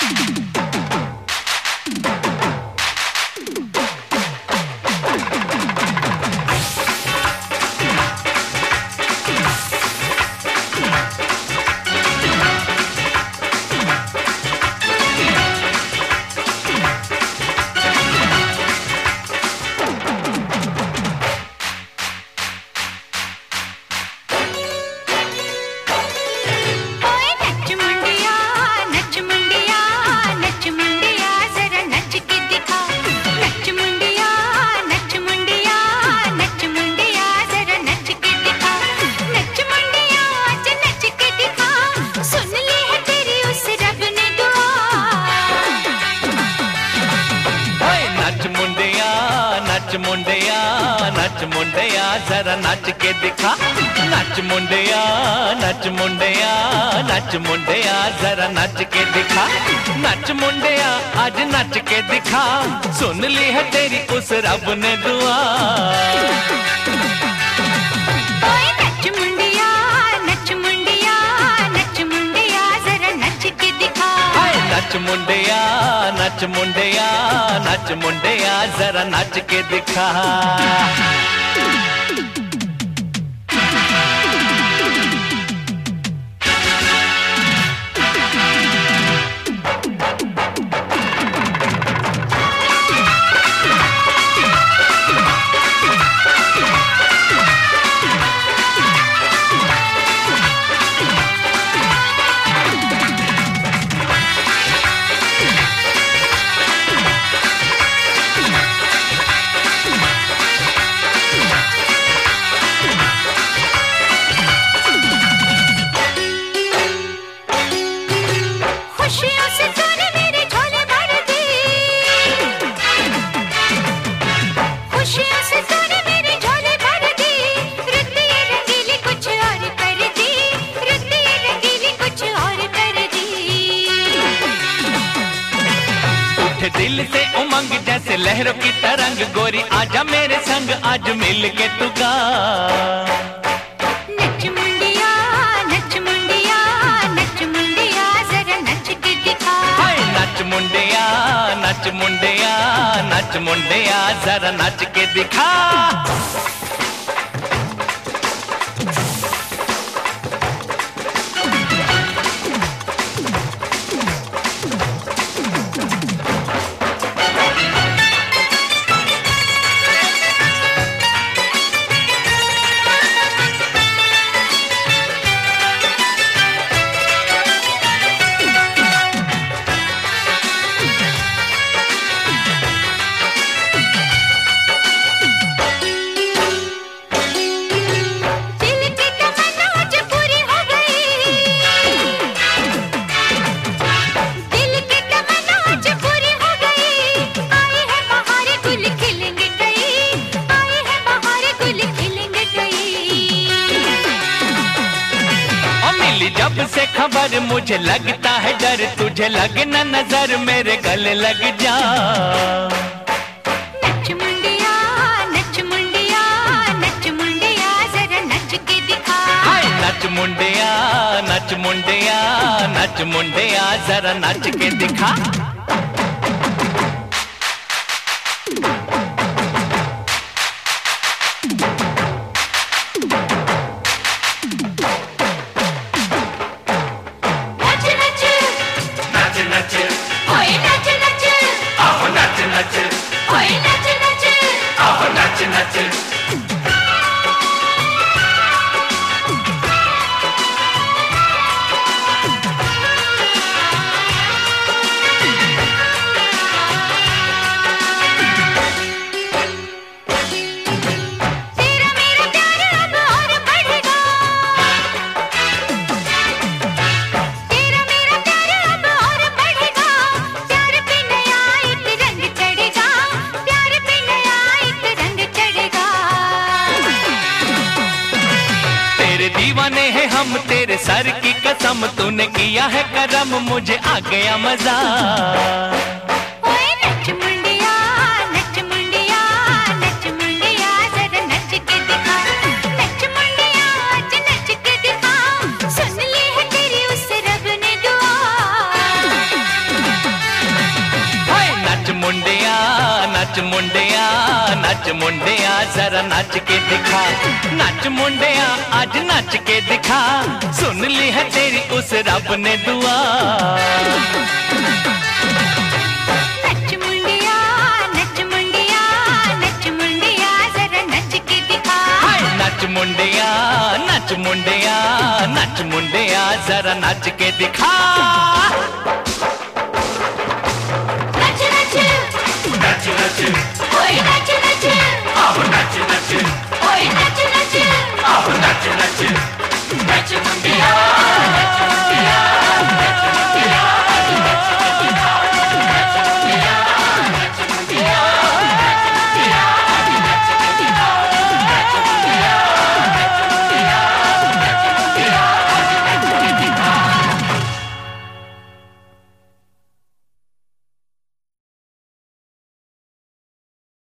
नच मुंडिया जरा नच के दिखा। नच मुंडिया नच मुंडिया नच मुंडिया जरा नच के दिखा। नच मुंडिया आज नच के दिखा, सुन ली है तेरी उस रब ने दुआ। नच मुंडिया नच मुंडिया नच मुंडिया जरा नच के दिखा। नच मुंडिया नच मुंडिया नच मुंडिया जरा नच के दिखा। खुशियों से तूने मेरे झोले भर दी, खुशियों से तूने मेरे झोले भर दी। रुत ये रंगीली कुछ और कर दी, रुत ये रंगीली कुछ और कर दी। उठे दिल से उमंग जैसे लहरों की तरंग, गोरी आजा मेरे संग आज मिल के तू गा। नच मुंडिया नच मुंडिया नच मुंडिया जरा नच के दिखा। नच मुंडिया नच मुंडिया नच मुंडिया जरा नच के दिखा। जब से खबर मुझे लगता है डर, तुझे लगे न नजर मेरे गले लग जा। नच मुंडिया नच मुंडिया नच मुंडिया जरा नच के दिखा। नच मुंडिया नच मुंडिया नच मुंडिया जरा नच के दिखा। दीवाने हैं हम तेरे सर की कसम, तूने किया है करम मुझे आ गया मजा। नच मुंडिया नच मुंडिया नच मुंडिया जरा नच के दिखा। नच मुंडिया आज नच के दिखा, सुन ली है तेरी उस रब ने दुआ। नच मुंडिया जरा नाच के दिखा। नच मुंडिया आज नाच के दिखा, सुन ली है तेरी उस रब ने दुआ। नच मुंडिया नच मुंडिया नच मुंडिया जरा नच के दिखा। नच मुंडिया नच मुंडिया नच मुंडिया जरा नाच के दिखा।